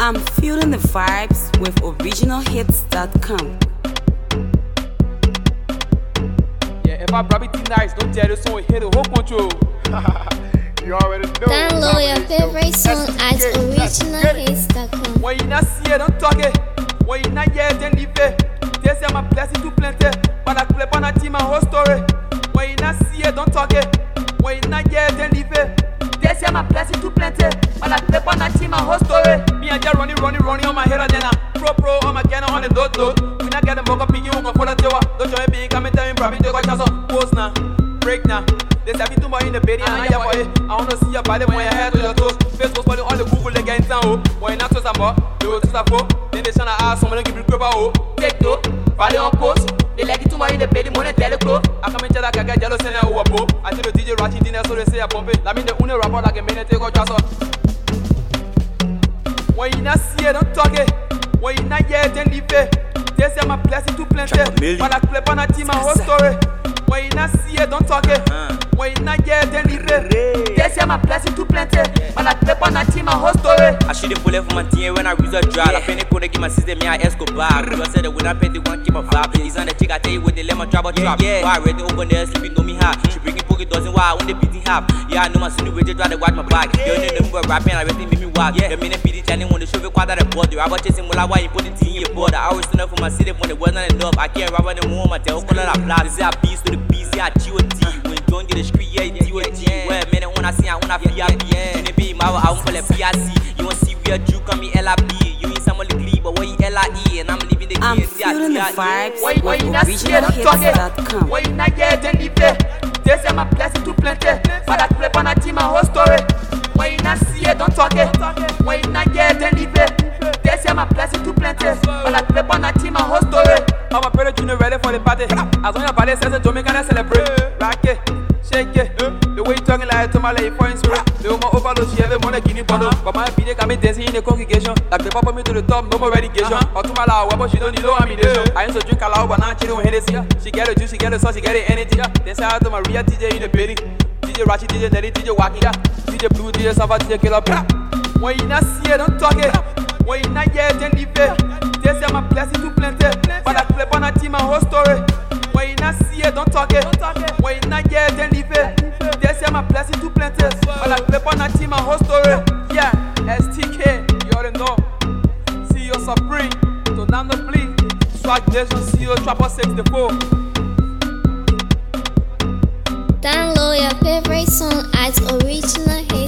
I'm feeling the vibes with originalhits.com. Yeah, if I drop it nice, don't tell the song, hit the whole control. You already know. Download your favorite song at originalhits.com. When you not see it, don't talk it. When you not hear it, then leave it. They say my blessing too plenty, but I clip on a team and whole story. When you not see it, don't talk it. When you not hear it, then leave it. They say my blessing too plenty, but I clip on a team and whole story. Me and just running on my head and then I'm pro on my cannon on the dot. We not get them up picking on for the tower. Don't you be coming down, probably take a chance on pose now, break now. There's a bit too much in the bed and I have it. I wanna see your body when your head to your toes. Facebook body on the Google again in town. When you not to some more, they will to the phone. Then they shall ask someone to give you crap out. Take two, body on post. They like it too much in the bed, money tell the clothes. I come and tell that I get jealous and I over. I tell the DJ watching dinner so they say I pump it. I mean the only rapper like a minute take out just on. When you not see it, don't talk it. When you not hear it, then leave it. They say my blessing too plenty, but I clip on a team and whole story. When you not see it, don't talk it. When you not hear it, then leave it. They say my blessing too plenty, but I clip on a team and whole story. I should pull it for my team when I use a drive. I pay the code to give my sister me a Escobar. You said that when I pay the one keep a vibe. He's on the chick I tell you with the lemon trouble trap. Why I read the over there sleeping know me hard. She bring it pocket doesn't why I want the beating half. Yeah, I know my son really try to watch my back. You know them boy rapping I read make me wild. The minute PD channel when the show quite at the border. I was chasing while I put it in your border. I always stand up for my city when it wasn't enough. I can't rub on the woman, tell color that blood. This is a piece to the piece, yeah, GOT. When don't get the street, yeah, DOT. Well, man, when I see I wanna be happy. And it be my I won't call it PRC. You want to see where you come me LAB. You ain't someone like Lee, but what you LAE. And I'm leaving the I'm kids, feeling the yeah, vibes When with you not see it, don't talk originalhits.com. it. When you not hear it, then leave it. They say my blessing too plenty, but I clip on a team and whole story. When you not see it, don't talk it. When you not hear it, then leave it. They say my blessing too plenty, but I clip on a team and whole story. I'm a pretty junior ready for the party. As long as party says a Jamaican celebrate. Rock it, shake it. The way you talking like to my lady for inspiration. The woman overload, she every morning guinea bundle. But my video can be dancing in the congregation. Like the papa me to the top, no more relegation. Or to my loud, but she don't need no ammunition. I used to drink a lot, but now she don't hit it. She get a juice, she get a sauce, she get it anything. Then say out to my real DJ in the building. DJ Rachi, DJ Nelly, DJ Wacky, DJ Blue, DJ Sava, DJ Killer. When you not see it, don't talk it. When you not hear it, then leave it. They say my blessing too plenty, but I clip on a team and whole story. When you not see it, don't talk it. When you not hear it, then leave it. They say my blessing too plenty, but I clip on a team and whole story. Yeah, STK, you already know. See your Supreme, Tonando Flee, Swag Nation, see your Trapper 64. Download your favorite song at originalhits.com.